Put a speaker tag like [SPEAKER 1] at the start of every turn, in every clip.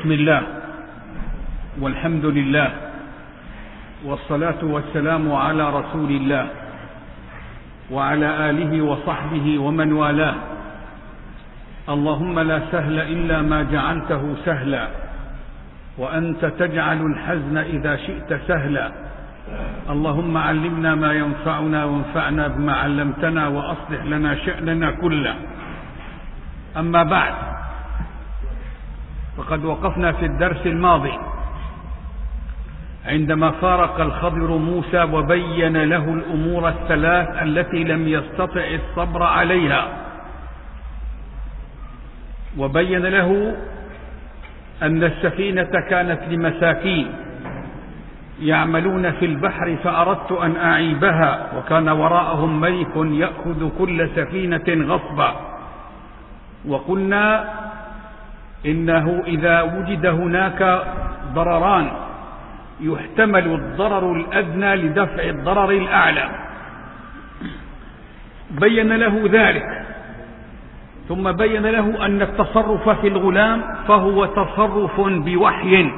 [SPEAKER 1] بسم الله والحمد لله والصلاة والسلام على رسول الله وعلى آله وصحبه ومن والاه. اللهم لا سهل إلا ما جعلته سهلا وأنت تجعل الحزن إذا شئت سهلا. اللهم علمنا ما ينفعنا وانفعنا بما علمتنا وأصلح لنا شأننا كله. أما بعد، فقد وقفنا في الدرس الماضي عندما فارق الخضر موسى وبين له الأمور الثلاث التي لم يستطع الصبر عليها، وبين له أن السفينة كانت لمساكين يعملون في البحر فأردت أن أعيبها، وكان وراءهم ملك يأخذ كل سفينة غصبا. وقلنا إنه إذا وجد هناك ضرران يحتمل الضرر الأدنى لدفع الضرر الأعلى، بين له ذلك، ثم بين له أن التصرف في الغلام فهو تصرف بوحي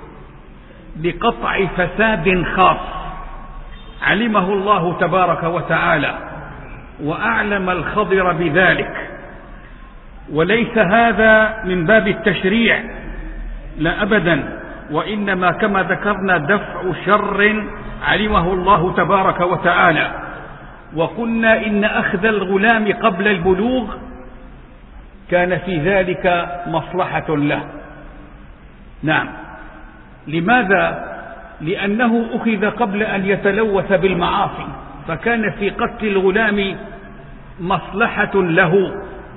[SPEAKER 1] لقطع فساد خاص علمه الله تبارك وتعالى، وأعلم الخضر بذلك، وليس هذا من باب التشريع، لا أبدا، وإنما كما ذكرنا دفع شر علمه الله تبارك وتعالى. وقلنا إن أخذ الغلام قبل البلوغ كان في ذلك مصلحة له. نعم، لماذا؟ لأنه أخذ قبل أن يتلوث بالمعاصي، فكان في قتل الغلام مصلحة له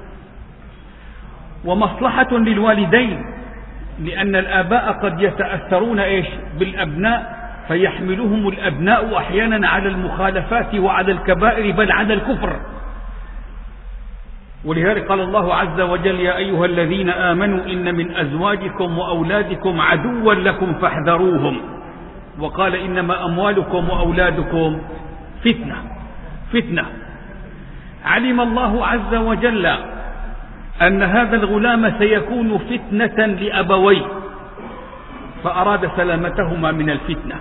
[SPEAKER 1] ومصلحة للوالدين، لأن الآباء قد يتأثرون بالأبناء فيحملهم الأبناء أحيانا على المخالفات وعلى الكبائر بل على الكفر. ولذلك قال الله عز وجل: يا أيها الذين آمنوا إن من أزواجكم وأولادكم عدوا لكم فاحذروهم. وقال: إنما أموالكم وأولادكم فتنة. علم الله عز وجل أن هذا الغلام سيكون فتنة لأبويه، فأراد سلامتهما من الفتنة.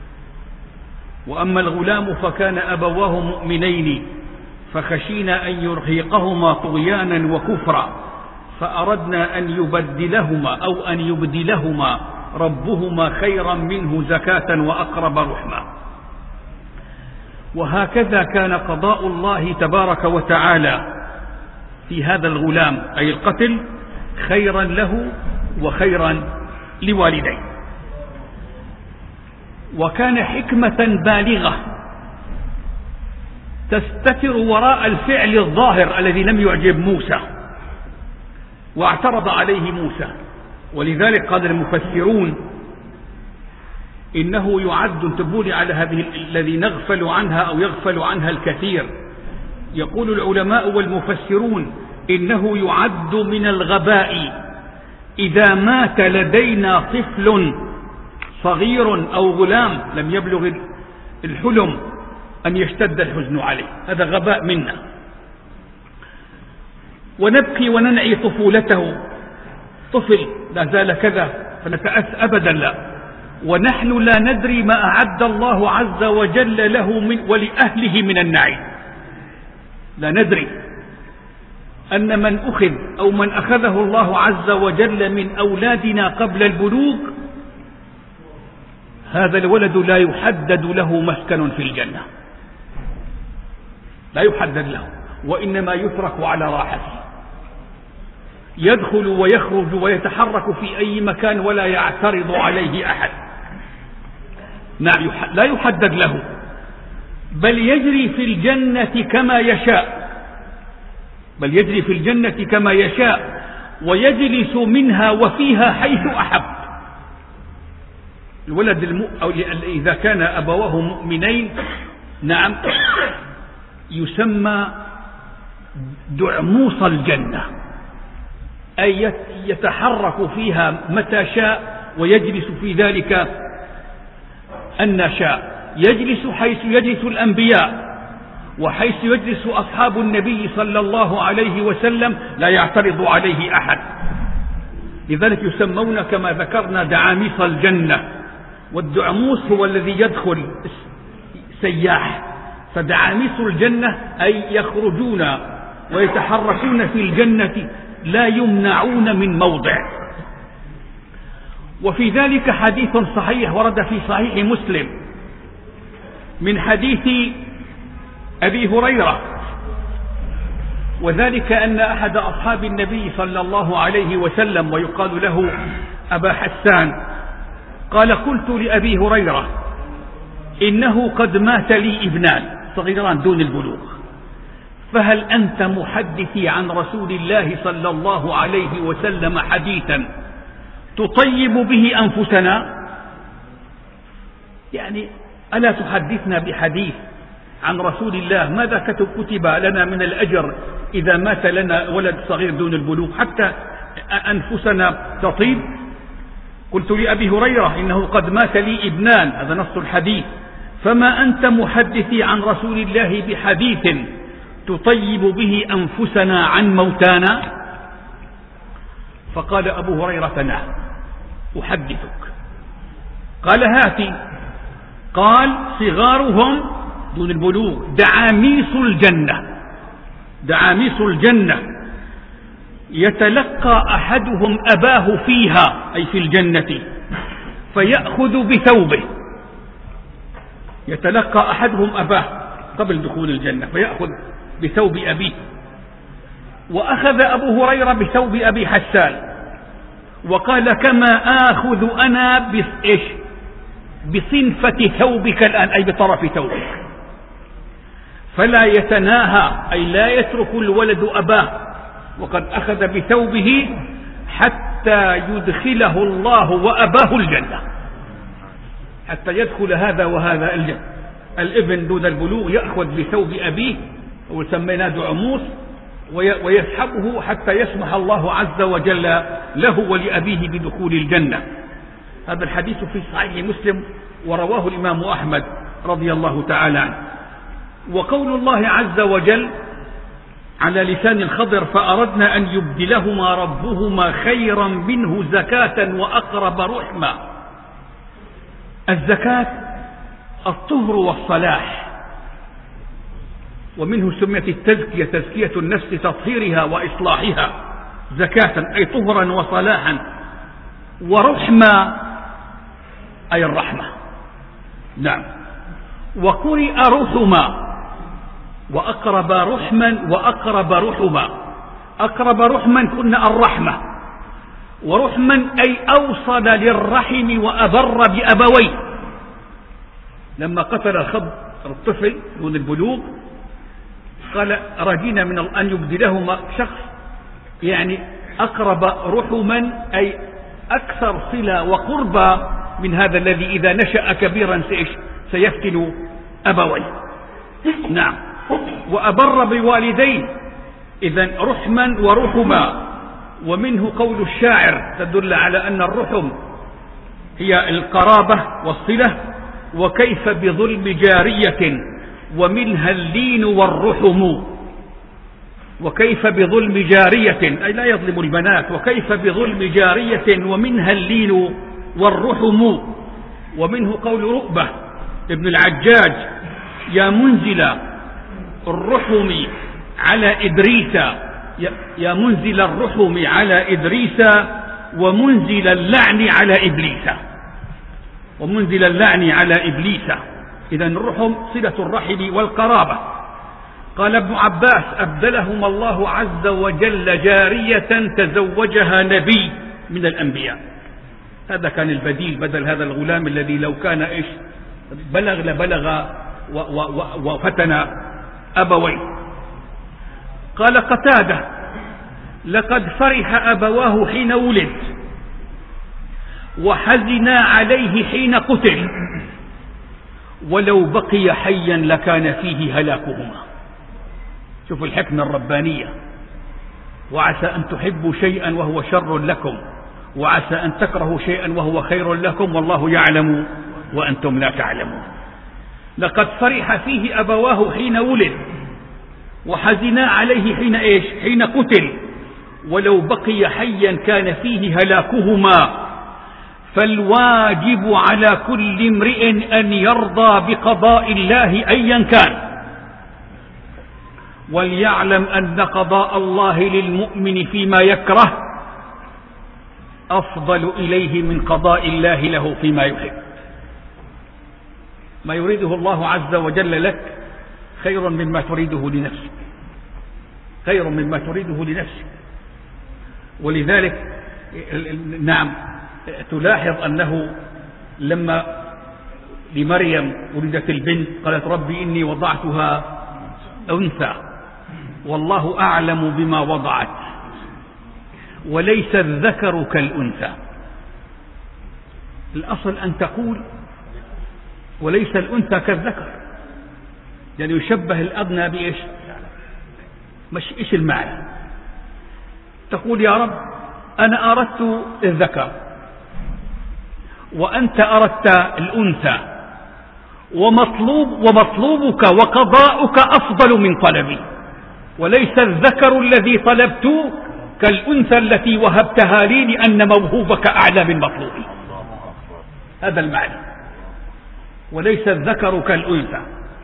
[SPEAKER 1] وأما الغلام فكان أبواه مؤمنين فخشينا أن يرهقهما طغيانا وكفرا، فأردنا أن يبدلهما ربهما خيرا منه زكاة وأقرب رحما. وهكذا كان قضاء الله تبارك وتعالى في هذا الغلام، أي القتل، خيرا له وخيرا لوالديه. وكان حكمة بالغة تستتر وراء الفعل الظاهر الذي لم يعجب موسى واعترض عليه موسى. ولذلك قال المفسرون إنه يعد، انتبهوا على هذه الذي نغفل عنها أو يغفل عنها الكثير. يقول العلماء والمفسرون إنه يعد من الغباء إذا مات لدينا طفل صغير أو غلام لم يبلغ الحلم أن يشتد الحزن عليه. هذا غباء منا، ونبكي وننعي طفولته، طفل لا زال كذا فنتأس أبدا، لا. ونحن لا ندري ما أعد الله عز وجل له ولأهله من النعيم. لا ندري أن من أخذ أو من أخذه الله عز وجل من أولادنا قبل البلوغ، هذا الولد لا يحدد له مسكن في الجنة، لا يحدد له، وإنما يترك على راحته، يدخل ويخرج ويتحرك في أي مكان ولا يعترض عليه أحد. نعم، لا يحدد له، بل يجري في الجنة كما يشاء، ويجلس منها وفيها حيث أحب. الولد أو إذا كان أبواه مؤمنين، نعم، يسمى دعموس الجنة، أي يتحرك فيها متى شاء ويجلس في ذلك أن شاء. يجلس حيث يجلس الأنبياء، وحيث يجلس أصحاب النبي صلى الله عليه وسلم لا يعترض عليه أحد. لذلك يسمون كما ذكرنا دعاميص الجنة، والدعموس هو الذي يدخل سياح، فدعاميص الجنة أي يخرجون ويتحركون في الجنة لا يمنعون من موضع. وفي ذلك حديث صحيح ورد في صحيح مسلم من حديث أبي هريرة، وذلك أن أحد أصحاب النبي صلى الله عليه وسلم ويقال له أبا حسان قال: قلت لأبي هريرة إنه قد مات لي ابنان صغيران دون البلوغ، فهل أنت محدثي عن رسول الله صلى الله عليه وسلم حديثا تطيب به أنفسنا؟ يعني ألا تحدثنا بحديث عن رسول الله؟ ماذا كتب لنا من الأجر إذا مات لنا ولد صغير دون البلوغ حتى أنفسنا تطيب؟ قلت لأبي هريرة إنه قد مات لي ابنان، هذا نص الحديث، فما أنت محدثي عن رسول الله بحديث تطيب به أنفسنا عن موتانا؟ فقال أبو هريرة: نعم أحدثك. قال: هاتي. قال: صغارهم دون البلوغ دعاميص الجنة، دعاميص الجنة، يتلقى أحدهم أباه فيها أي في الجنة فيأخذ بثوبه، يتلقى أحدهم أباه قبل دخول الجنة فيأخذ بثوب أبيه. وأخذ أبو هريرة بثوب أبي حسان وقال: كما آخذ أنا بصنفة ثوبك الآن أي بطرف ثوبك، فلا يتناهى أي لا يترك الولد أباه وقد أخذ بثوبه حتى يدخله الله وأباه الجنة، حتى يدخل هذا وهذا الجنة. الابن دون البلوغ يأخذ بثوب أبيه وسميناه دعموس ويسحبه حتى يسمح الله عز وجل له ولأبيه بدخول الجنة. هذا الحديث في صحيح مسلم ورواه الإمام أحمد رضي الله تعالى عنه. وقول الله عز وجل على لسان الخضر: فأردنا أن يبدلهما ربهما خيرا منه زكاة وأقرب رحما. الزكاة الطهر والصلاح، ومنه سميت التزكية تزكية النفس تطهيرها وإصلاحها، زكاة أي طهرا وصلاحا، ورحما أي الرحمة. نعم. وقرئ رحما وأقرب رحما وأقرب رحما. أقرب رحما كنا الرحمة، ورحما أي أوصل للرحم وأبر بأبويه. لما قتل الخضر الطفل دون البلوغ قال: رجينا من أن يبدلهما شخص يعني أقرب رحما أي أكثر صلة وقربا من هذا الذي إذا نشأ كبيرا سيفتن أبويه. نعم. وأبر بوالديه، إذن رحما ورحما. ومنه قول الشاعر تدل على أن الرحم هي القرابة والصلة: وكيف بظلم جارية ومنها اللين والرحم. وكيف بظلم جارية أي لا يظلم البنات، وكيف بظلم جارية ومنها اللين والرحم. ومنه قول رؤبة ابن العجاج: يا منزل الرحم على إدريس، يا منزل الرحم على إدريس ومنزل اللعن على إبليس، ومنزل اللعن على إبليس. إذن الرحم صلة الرحم والقرابة. قال ابن عباس: أبدلهما الله عز وجل جارية تزوجها نبي من الأنبياء. هذا كان البديل بدل هذا الغلام الذي لو كان بلغ لبلغ وفتن أبويه. قال قتادة: لقد فرح أبواه حين ولد وحزنا عليه حين قتل، ولو بقي حيا لكان فيه هلاكهما. شوفوا الحكمة الربانية. وعسى أن تحبوا شيئا وهو شر لكم، وعسى أن تكرهوا شيئا وهو خير لكم، والله يعلم وأنتم لا تعلمون. لقد فرح فيه أبواه حين ولد وحزنا عليه حين حين قتل، ولو بقي حيا كان فيه هلاكهما، فالواجب على كل امرئ أن يرضى بقضاء الله أيا كان، وليعلم أن قضاء الله للمؤمن فيما يكره أفضل إليه من قضاء الله له فيما يحب. ما يريده الله عز وجل لك خير مما تريده لنفسك، خير مما تريده لنفسك. ولذلك نعم تلاحظ أنه لما لمريم ولدت البنت قالت ربي إني وضعتها أنثى والله أعلم بما وضعت وليس الذكر كالأنثى. الأصل أن تقول وليس الأنثى كالذكر، يعني يشبه الأدنى بإيش؟ مش إيش المعنى؟ تقول يا رب أنا أردت الذكر وأنت أردت الأنثى، ومطلوبك وقضاؤك أفضل من طلبي، وليس الذكر الذي طلبت كالأنثى التي وهبتها لي لأن موهوبك أعلى من مطلوبي. هذا المعنى، وليس الذكر كالأنثى.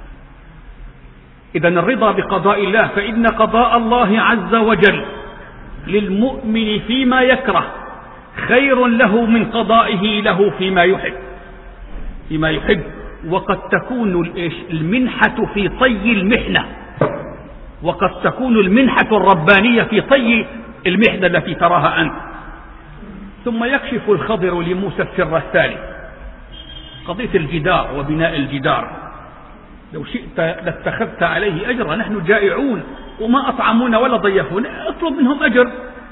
[SPEAKER 1] إذن الرضا بقضاء الله، فإن قضاء الله عز وجل للمؤمن فيما يكره خير له من قضائه له فيما يحب. وقد تكون المنحة في طي المحنة، وقد تكون المنحة الربانية في طي المحنة التي تراها أنت. ثم يكشف الخضر لموسى السر الثالث، قضية الجدار وبناء الجدار. لو شئت لاتخذت عليه أجرا، نحن جائعون وما أطعمونا ولا ضيفونا، اطلب منهم أجر.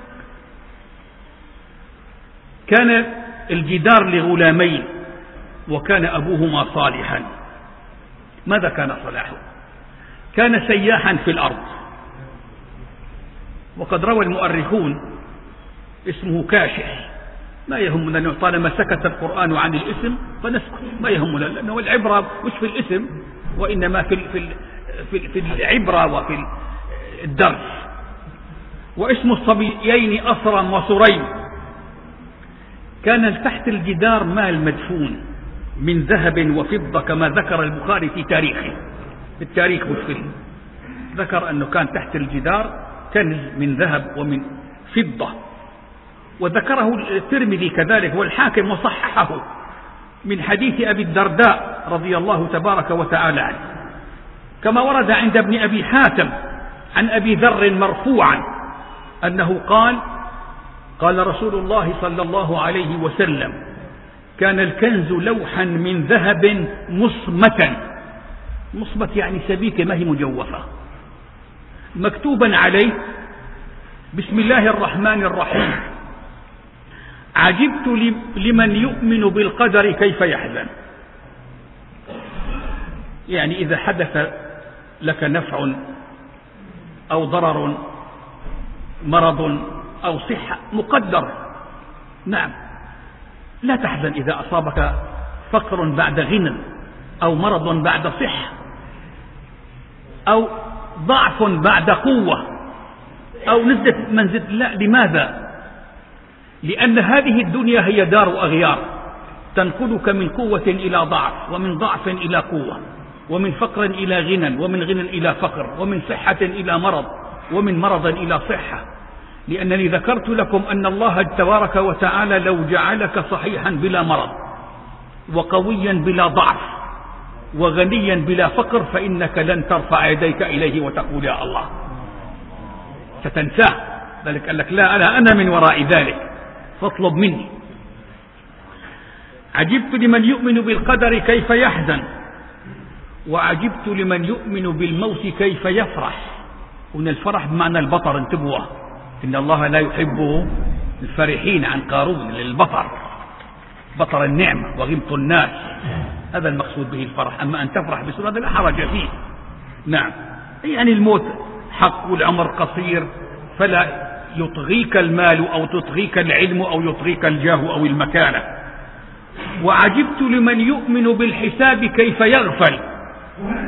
[SPEAKER 1] كان الجدار لغلامين وكان أبوهما صالحا. ماذا كان صلاحه؟ كان سياحا في الأرض، وقد روى المؤرخون اسمه كاشح. ما يهمنا طالما سكت القرآن عن الاسم فنسكت، ما يهمنا، لأنه العبرة مش في الاسم وإنما في العبرة وفي الدرس. واسم الصبيين أصرم وسريم. كان تحت الجدار مال مدفون من ذهب وفضة كما ذكر البخاري في تاريخه، في التاريخ والفيلم ذكر أنه كان تحت الجدار كنز من ذهب ومن فضة، وذكره الترمذي كذلك والحاكم وصححه من حديث أبي الدرداء رضي الله تبارك وتعالى عنه، كما ورد عند ابن أبي حاتم عن أبي ذر مرفوعا أنه قال رسول الله صلى الله عليه وسلم: كان الكنز لوحا من ذهب مصمتا، مصمت يعني سبيكة ما هي مجوفة، مكتوبا عليه بسم الله الرحمن الرحيم: عجبت لمن يؤمن بالقدر كيف يحزن. يعني إذا حدث لك نفع أو ضرر، مرض أو صحة مقدر، نعم، لا تحزن إذا أصابك فقر بعد غنى أو مرض بعد صحة أو ضعف بعد قوة أو نزلت منزل. لا، لماذا؟ لأن هذه الدنيا هي دار أغيار تنقلك من قوة إلى ضعف، ومن ضعف إلى قوة، ومن فقر إلى غنى، ومن غنى إلى فقر، ومن صحة إلى مرض، ومن مرض إلى صحة. لأنني ذكرت لكم أن الله تبارك وتعالى لو جعلك صحيحا بلا مرض، وقويا بلا ضعف، وغنيا بلا فقر، فإنك لن ترفع يديك إليه وتقول يا الله، ستنساه. ذلك قال لك: لا، أنا من وراء ذلك فاطلب مني. عجبت لمن يؤمن بالقدر كيف يحزن، وعجبت لمن يؤمن بالموت كيف يفرح. هنا الفرح بمعنى البطر، انتبهوا، إن الله لا يحب الفرحين عن قارون، للبطر، بطر النعمة وغمط الناس، هذا المقصود به الفرح. أما أن تفرح بسورة لا حرج فيه، نعم، يعني الموت حق والعمر قصير، فلا يطغيك المال أو تطغيك العلم أو يطغيك الجاه أو المكانة. وعجبت لمن يؤمن بالحساب كيف يغفل،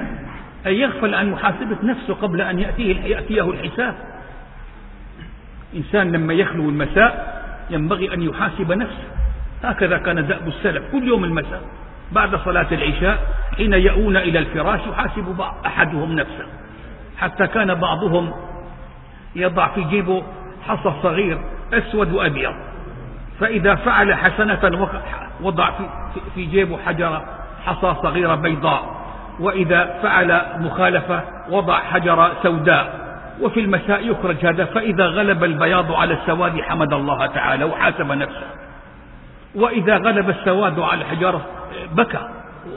[SPEAKER 1] أي يغفل عن محاسبة نفسه قبل أن يأتيه الحساب. إنسان لما يخلو المساء ينبغي أن يحاسب نفسه. هكذا كان دأب السلف، كل يوم المساء بعد صلاة العشاء حين يأون إلى الفراش يحاسب أحدهم نفسه، حتى كان بعضهم يضع في جيبه حصى صغير أسود وأبيض، فإذا فعل حسنة وضع في جيبه حصى صغيرة بيضاء، وإذا فعل مخالفة وضع حجرة سوداء، وفي المساء يخرج هذا، فإذا غلب البياض على السواد حمد الله تعالى وحاسب نفسه، وإذا غلب السواد على الحجارة بكى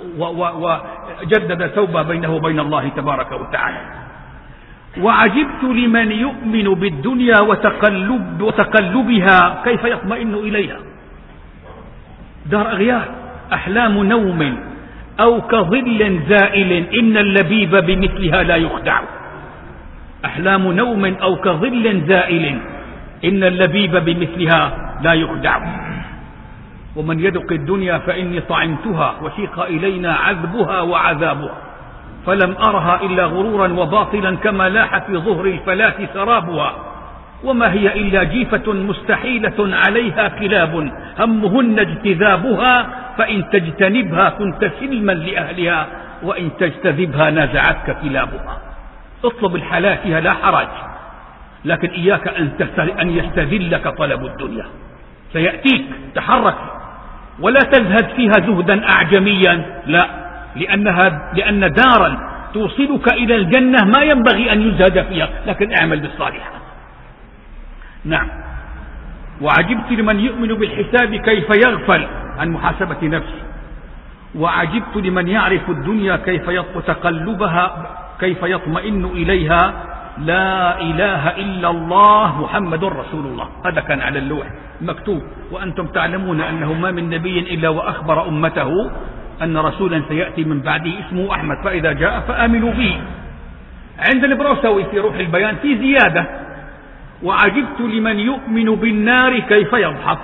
[SPEAKER 1] وجدد توبة بينه وبين الله تبارك وتعالى. وعجبت لمن يؤمن بالدنيا وتقلبها كيف يطمئن إليها. دار أغيار، أحلام نوم أو كظل زائل إن اللبيب بمثلها لا يخدع. أحلام نوم أو كظل زائل إن اللبيب بمثلها لا يخدع. ومن يدق الدنيا فإني طعمتها وسيق إلينا عذبها وعذابها فلم أرها إلا غرورا وباطلا كما لاح في ظهر الفلاة سرابها. وما هي إلا جيفة مستحيلة عليها كلاب همهن اجتذابها فإن تجتنبها كنت سلما لأهلها وإن تجتذبها نازعتك كلابها. اطلب الحلال فيها لا حرج، لكن إياك أن يستذلك طلب الدنيا، سيأتيك، تحرك ولا تزهد فيها زهدا أعجميا، لا، لأن دارا توصلك إلى الجنة ما ينبغي أن يزهد فيها، لكن اعمل بالصالحات. نعم. وعجبت لمن يؤمن بالحساب كيف يغفل عن محاسبة نفسه. وعجبت لمن يعرف الدنيا كيف تقلبها كيف يطمئن إليها. لا إله إلا الله محمد رسول الله، هذا كان على اللوح مكتوب. وأنتم تعلمون أنه ما من نبي إلا وأخبر أمته أن رسولا سيأتي من بعده اسمه أحمد، فإذا جاء فآمنوا به. عند البروسوي في روح البيان في زيادة: وعجبت لمن يؤمن بالنار كيف يضحك.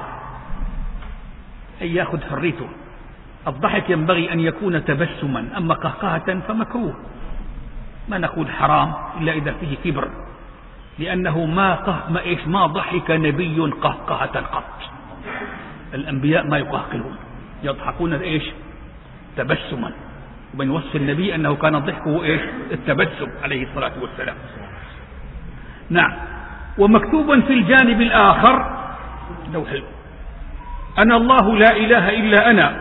[SPEAKER 1] أي يأخذ حريته. الضحك ينبغي أن يكون تبسما، أما قهقهة فمكروه. ما نقول حرام إلا إذا فيه كبر، لأنه ما ضحك نبي قهقهة قط. الأنبياء ما يقهقلون، يضحكون تبسما. ومن وصف النبي أنه كان ضحكه التبسم عليه الصلاة والسلام. نعم. ومكتوب في الجانب الآخر لو حلو: أنا الله لا إله إلا أنا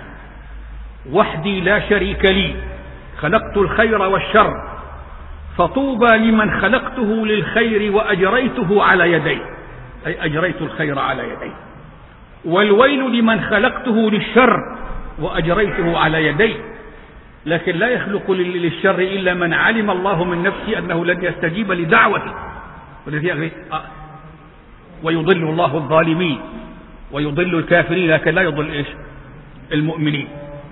[SPEAKER 1] وحدي لا شريك لي خلقت الخير والشر فطوبى لمن خلقته للخير وأجريته على يدي، أي أجريت الخير على يدي، والويل لمن خلقته للشر وأجريته على يدي. لكن لا يخلق للشر إلا من علم الله من نفسه أنه لن يستجيب لدعوته، ويضل الله الظالمين ويضل الكافرين، لكن لا يضل المؤمنين.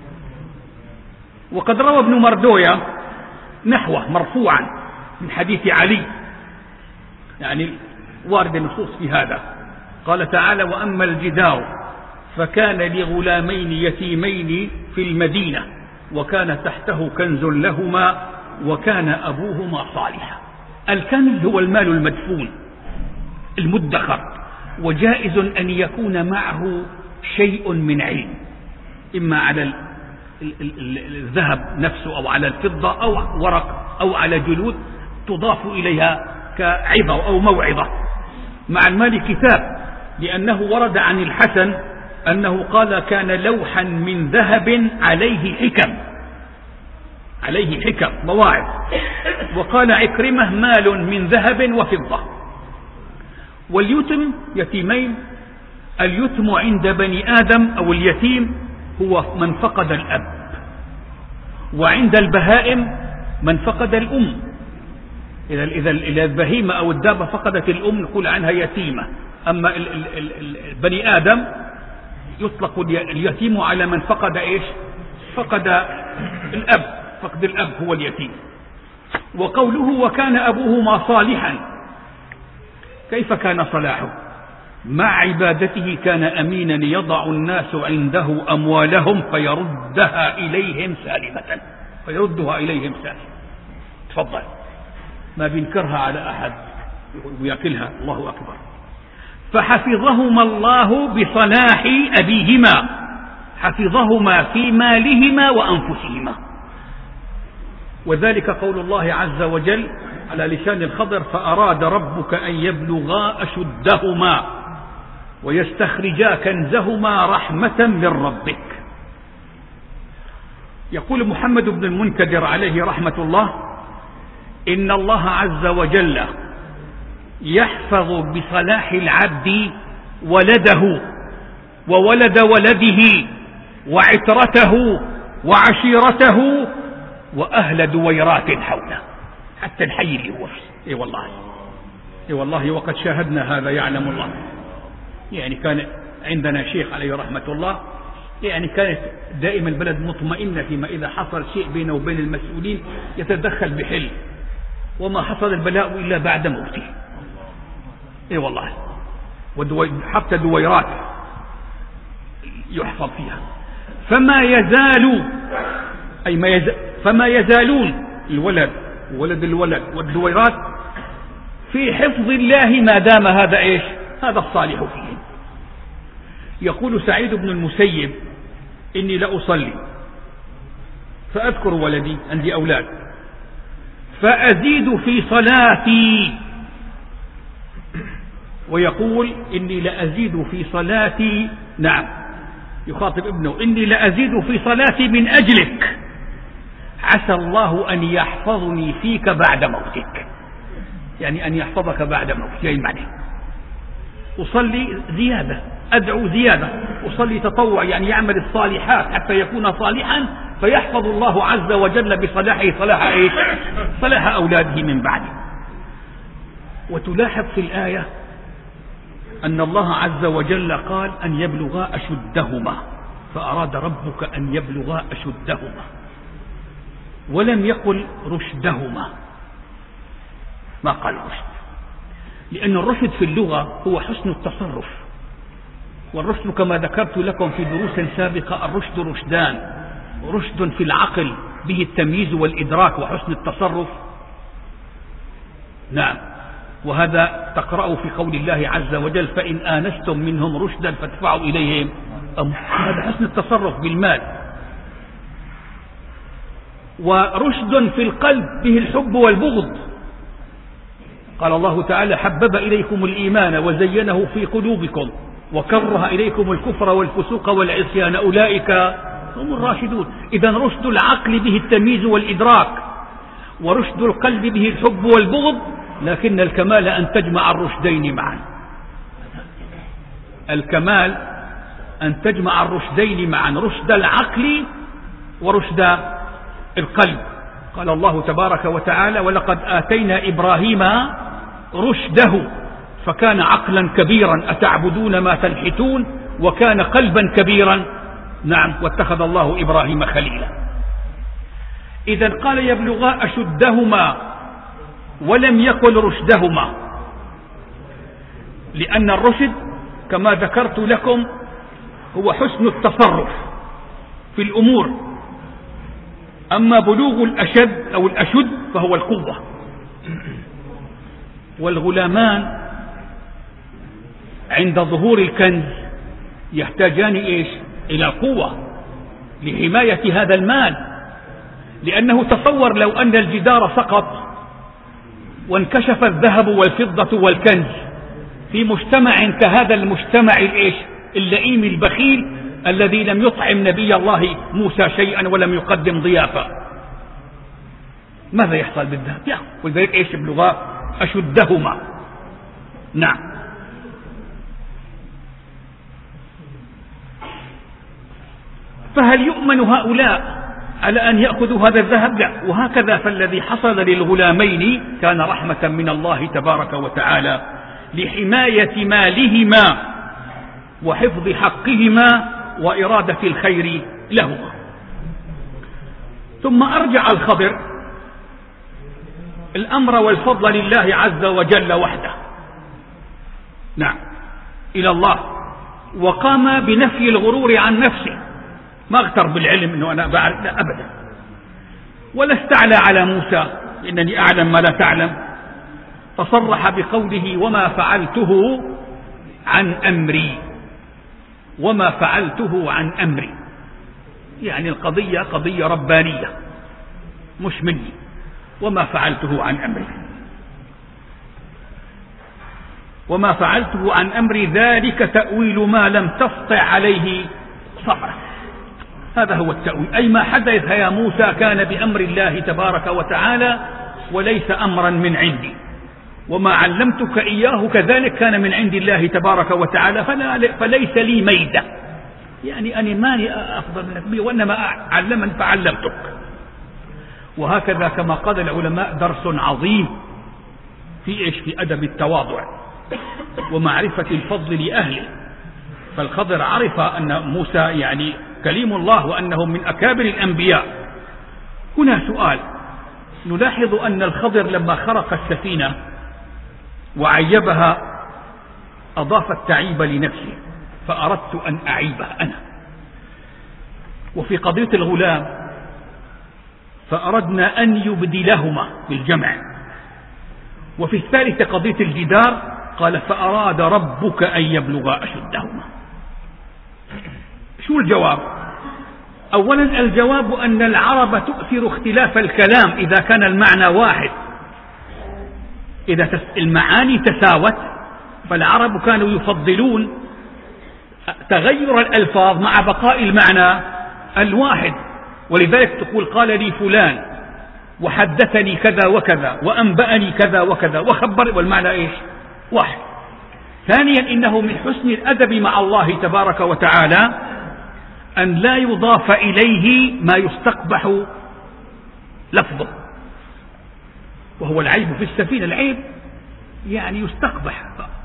[SPEAKER 1] وقد روى ابن مردوية نحوه مرفوعا من حديث علي، يعني وارد النصوص في هذا. قال تعالى: وأما الجدار فكان لغلامين يتيمين في المدينة وكان تحته كنز لهما وكان أبوهما صالحا. الكنز هو المال المدفون المدخر، وجائز أن يكون معه شيء من علم، إما على الذهب نفسه أو على الفضة أو ورق أو على جلود تضاف إليها كعظة أو موعظة. مع المال كتاب، لأنه ورد عن الحسن أنه قال: كان لوحا من ذهب عليه حكم مواعظ. وقال عكرمة: مال من ذهب وفضة. واليتم يتيمين، اليتم عند بني آدم أو اليتيم هو من فقد الأب، وعند البهائم من فقد الأم. إذا البهيمة أو الدابة فقدت الأم نقول عنها يتيمة. أما بني آدم يطلق اليتيم على من فقد فقد الأب، فقد الأب هو اليتيم. وقوله: وكان أبوهما صالحا، كيف كان صلاحه؟ مع عبادته كان أمينا يضع الناس عنده أموالهم فيردها إليهم سالمة. تفضل، ما بينكرها على أحد، ويأكلها. الله أكبر. فحفظهما الله بصلاح أبيهما، حفظهما في مالهما وأنفسهما. وذلك قول الله عز وجل على لسان الخضر: فأراد ربك أن يبلغا أشدهما ويستخرجا كنزهما رحمة من ربك. يقول محمد بن المنكدر عليه رحمة الله: إن الله عز وجل يحفظ بصلاح العبد ولده وولد ولده وعترته وعشيرته وأهل دويرات حوله، حتى الحي اللي هو فيه. اي والله وقد شاهدنا هذا، يعلم الله. يعني كان عندنا شيخ عليه رحمة الله، يعني كانت دائما البلد مطمئنة، فيما إذا حصل شيء بينه وبين المسؤولين يتدخل بحل، وما حصل البلاء إلا بعد موته. اي والله. حتى دويرات يحفظ فيها. فما يزالون الولد وولد الولد والدويرات في حفظ الله ما دام هذا ايش؟ هذا الصالح فيهم. يقول سعيد بن المسيب: إني لأصلي فأذكر ولدي، عندي أولاد، فأزيد في صلاتي، ويقول: إني لأزيد في صلاتي، نعم يخاطب ابنه: إني لأزيد في صلاتي من أجلك، عسى الله أن يحفظني فيك بعد موتك. يعني أن يحفظك بعد موتك، يعني معنى أصلي زيادة، أدعو زيادة، أصلي تطوع، يعني يعمل الصالحات حتى يكون صالحا، فيحفظ الله عز وجل بصلاحه صلاح أولاده من بعده. وتلاحظ في الآية أن الله عز وجل قال أن يبلغا أشدهما، فأراد ربك أن يبلغا أشدهما، ولم يقل رشدهما، ما قال رشد، لأن الرشد في اللغة هو حسن التصرف. والرشد كما ذكرت لكم في دروس سابقة: الرشد رشدان، رشد في العقل به التمييز والإدراك وحسن التصرف، نعم، وهذا تقرأه في قول الله عز وجل: فإن آنستم منهم رشدا فادفعوا إليهم، هذا حسن التصرف بالمال. ورشد في القلب به الحب والبغض، قال الله تعالى: حبب إليكم الإيمان وزينه في قلوبكم وكره إليكم الكفر والفسوق والعصيان أولئك هم الراشدون. إذن رشد العقل به التمييز والإدراك، ورشد القلب به الحب والبغض، لكن الكمال أن تجمع الرشدين معا. الكمال أن تجمع الرشدين معا، رشد العقل ورشد القلب. قال الله تبارك وتعالى: ولقد آتينا إبراهيم رشده فكان عقلا كبيرا أتعبدون ما تنحتون وكان قلبا كبيرا، نعم، واتخذ الله إبراهيم خليلا. إذن قال: يبلغا أشدهما، ولم يقل رشدهما، لأن الرشد كما ذكرت لكم هو حسن التصرف في الأمور، أما بلوغ الأشد أو الأشد فهو القوة. والغلامان عند ظهور الكنز يحتاجان إيش؟ إلى القوة لحماية هذا المال، لأنه تصور لو أن الجدار سقط وانكشف الذهب والفضة والكنز في مجتمع كهذا المجتمع اللئيم البخيل الذي لم يطعم نبي الله موسى شيئا ولم يقدم ضيافة، ماذا يحصل بالذهب؟ ولذلك ايش؟ يبلغا أشدهما، نعم. فهل يؤمن هؤلاء على أن يأخذوا هذا الذهب؟ لا. وهكذا فالذي حصل للغلامين كان رحمة من الله تبارك وتعالى لحماية مالهما وحفظ حقهما وإرادة الخير لهما. ثم أرجع الخضر الأمر والفضل لله عز وجل وحده، نعم، إلى الله، وقام بنفي الغرور عن نفسه، ما اغتر بالعلم انه انا بعرف، لا ابدا، ولا استعلى على موسى انني اعلم ما لا تعلم، فصرح بقوله وما فعلته عن أمري، وما فعلته عن أمري، يعني القضية قضية ربانية مش مني، وما فعلته عن أمري، وما فعلته عن أمري ذلك تأويل ما لم تسطع عليه صبرا. هذا هو التأويل، أي ما حدث يا موسى كان بأمر الله تبارك وتعالى وليس أمرا من عندي، وما علمتك إياه كذلك كان من عند الله تبارك وتعالى، فليس لي ميدة، يعني أنا ماني أفضل منك، وإنما علمني فعلمتك. وهكذا كما قال العلماء درس عظيم في أدب التواضع ومعرفة الفضل لأهله. فالخضر عرف أن موسى يعني كليم الله وأنه من أكابر الأنبياء. هنا سؤال، نلاحظ أن الخضر لما خرق السفينة وعيبها أضاف التعيب لنفسه، فأردت أن أعيبها أنا. وفي قضية الغلام فأردنا أن يبدلهما بالجمع. وفي الثالثة قضية الجدار قال فأراد ربك أن يبلغا أشدهما. شو الجواب؟ أولا الجواب أن العرب تؤثر اختلاف الكلام إذا كان المعنى واحد. إذا المعاني تساوت فالعرب كانوا يفضلون تغير الألفاظ مع بقاء المعنى الواحد. ولذلك تقول قال لي فلان وحدثني كذا وكذا وأنبأني كذا وكذا وخبر، والمعنى إيش؟ واحد. ثانيا إنه من حسن الأدب مع الله تبارك وتعالى أن لا يضاف إليه ما يستقبح لفظه، وهو العيب في السفينة. العيب يعني يستقبح،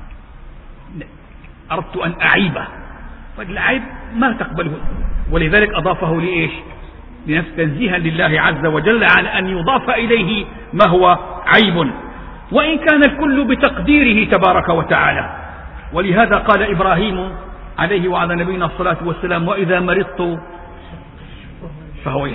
[SPEAKER 1] أردت أن أعيبه، فالعيب ما تقبله، ولذلك أضافه لإيش؟ لنفس تنزيها لله عز وجل على أن يضاف إليه ما هو عيب، وإن كان الكل بتقديره تبارك وتعالى. ولهذا قال إبراهيم عليه وعلى نبينا الصلاة والسلام وإذا مرضت فهو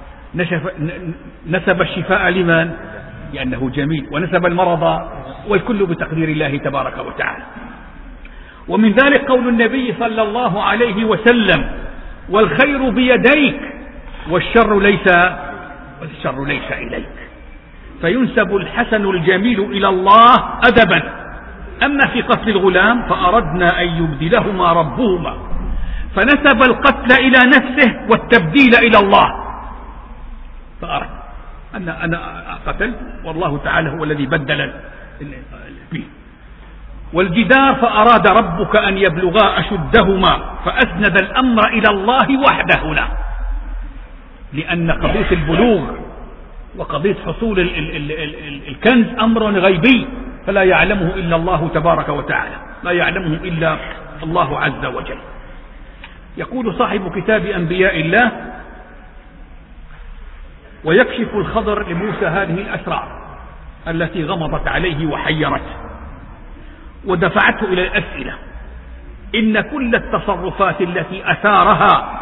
[SPEAKER 1] نسب الشفاء لمن؟ لأنه جميل، ونسب المرض، والكل بتقدير الله تبارك وتعالى. ومن ذلك قول النبي صلى الله عليه وسلم والخير بيديك والشر ليس إليك، فينسب الحسن الجميل إلى الله أدبا. أما في قتل الغلام فأردنا أن يبدلهما ربهما، فنسب القتل إلى نفسه والتبديل إلى الله، فأرد أنا قتلت والله تعالى هو الذي بدل به. والجدار فأراد ربك أن يبلغا أشدهما، فأسند الأمر إلى الله وحده هنا، لأن قضية البلوغ وقضية حصول الكنز أمر غيبي فلا يعلمه إلا الله تبارك وتعالى، لا يعلمه إلا الله عز وجل. يقول صاحب كتاب أنبياء الله ويكشف الخضر لموسى هذه الأسرار التي غمضت عليه وحيرته ودفعته إلى الأسئلة. إن كل التصرفات التي أثارها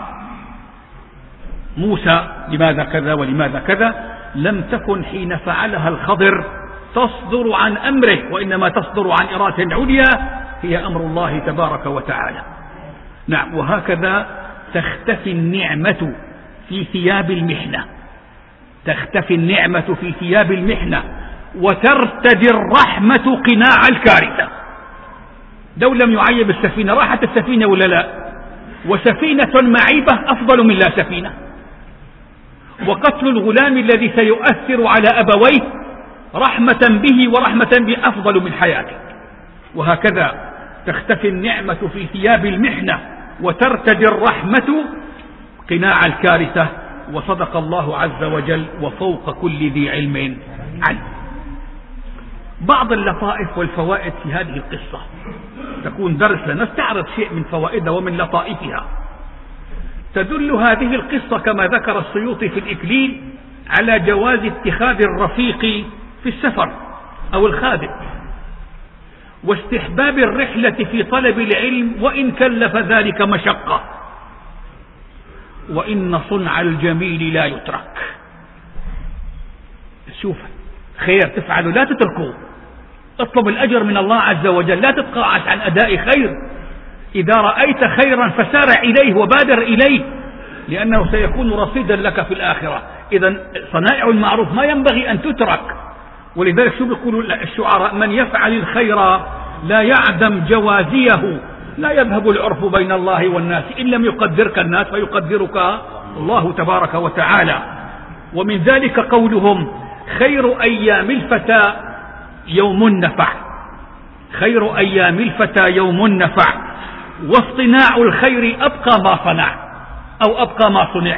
[SPEAKER 1] موسى لماذا كذا ولماذا كذا لم تكن حين فعلها الخضر تصدر عن أمره، وإنما تصدر عن إرادة عليا هي أمر الله تبارك وتعالى. نعم. وهكذا تختفي النعمة في ثياب المحنة، تختفي النعمة في ثياب المحنة وترتدي الرحمة قناع الكارثة. لو لم يعيب السفينة راحت السفينة ولا لا؟ وسفينة معيبة أفضل من لا سفينة. وقتل الغلام الذي سيؤثر على أبويه رحمة به ورحمة به أفضل من حياته. وهكذا تختفي النعمة في ثياب المحنة وترتدي الرحمة قناع الكارثة. وصدق الله عز وجل وفوق كل ذي علم علم. بعض اللطائف والفوائد في هذه القصة تكون درس لنستعرض شيء من فوائدها ومن لطائفها. تدل هذه القصة كما ذكر السيوطي في الإكليل على جواز اتخاذ الرفيق في السفر أو الخادم، واستحباب الرحلة في طلب العلم وإن كلف ذلك مشقة، وإن صنع الجميل لا يترك. شوف خير تفعله لا تتركوه، اطلب الأجر من الله عز وجل، لا تتقاعس عن أداء خير. إذا رأيت خيرا فسارع إليه وبادر إليه، لأنه سيكون رصيدا لك في الآخرة. إذا صنائع المعروف ما ينبغي أن تترك. ولذلك شو بيقولوا الشعراء: من يفعل الخير لا يعدم جوازيه، لا يذهب العرف بين الله والناس، إن لم يقدرك الناس فيقدرك الله تبارك وتعالى. ومن ذلك قولهم: خير أيام الفتى يوم النفع، خير أيام الفتى يوم النفع، واصطناع الخير أبقى ما صنع أو أبقى ما صنع.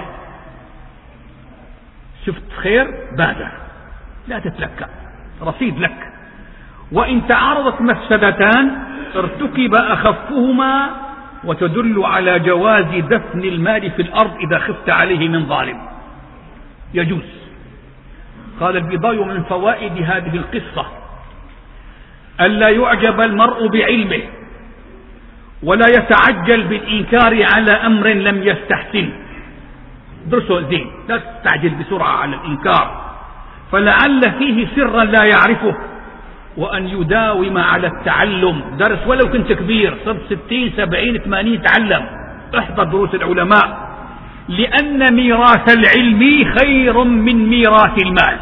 [SPEAKER 1] شفت خير بادر، لا تتلكأ، رصيد لك. وإن تعارضت مفسدتان ارتكب أخفهما، وتدل على جواز دفن المال في الأرض إذا خفت عليه من ظالم، يجوز. قال البيضاوي: من فوائد هذه القصة ألا يعجب المرء بعلمه، ولا يتعجل بالإنكار على أمر لم يستحسن. درسه زين، لا تستعجل بسرعة على الإنكار، فلعل فيه سرا لا يعرفه، وأن يداوم على التعلم. درس ولو كنت كبير، صرت 60 70 80 تعلم، احضر دروس العلماء، لأن ميراث العلم خير من ميراث المال.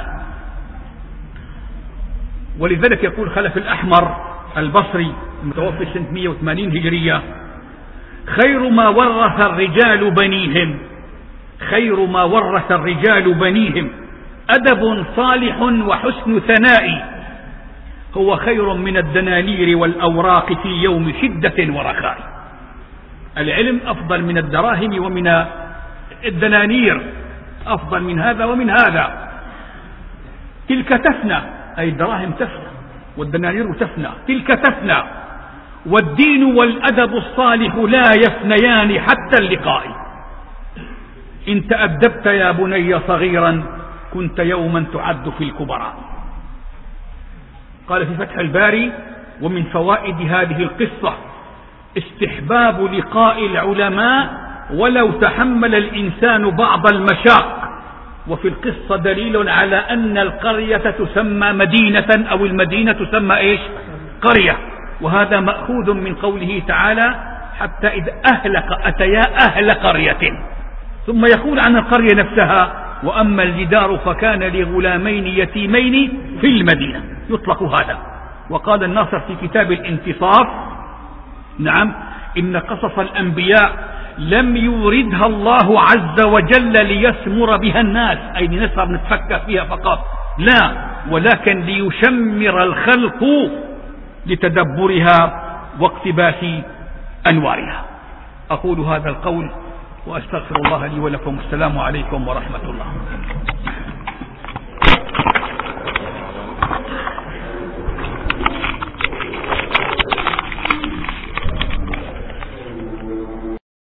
[SPEAKER 1] ولذلك يقول خلف الأحمر البصري المتوفى سنة 180 هجرية: خير ما ورث الرجال بنيهم، خير ما ورث الرجال بنيهم أدب صالح وحسن ثناء، هو خير من الدنانير والأوراق في يوم شدة ورخاء. العلم أفضل من الدراهم ومن الدنانير، أفضل من هذا ومن هذا. تلك تفنى، أي الدراهم تفنى والدنانير تفنى، تلك تفنى. والدين والأدب الصالح لا يفنيان حتى اللقاء. إن تأدبت يا بني صغيرا كنت يوما تعد في الكبراء. قال في فتح الباري: ومن فوائد هذه القصة استحباب لقاء العلماء ولو تحمل الإنسان بعض المشاق. وفي القصة دليل على أن القرية تسمى مدينة، أو المدينة تسمى إيش؟ قرية. وهذا مأخوذ من قوله تعالى: حتى إذا أتيا أهل قرية. ثم يقول عن القرية نفسها: وأما الجدار فكان لغلامين يتيمين في المدينة، يطلق هذا. وقال الناصر في كتاب الانتصاف: نعم، إن قصص الأنبياء لم يوردها الله عز وجل ليسمر بها الناس، أي لنسهر نتفكر فيها فقط، لا، ولكن ليشمر الخلق لتدبرها واقتباس أنوارها. أقول هذا القول وأستغفر الله لي ولكم. السلام عليكم ورحمة الله.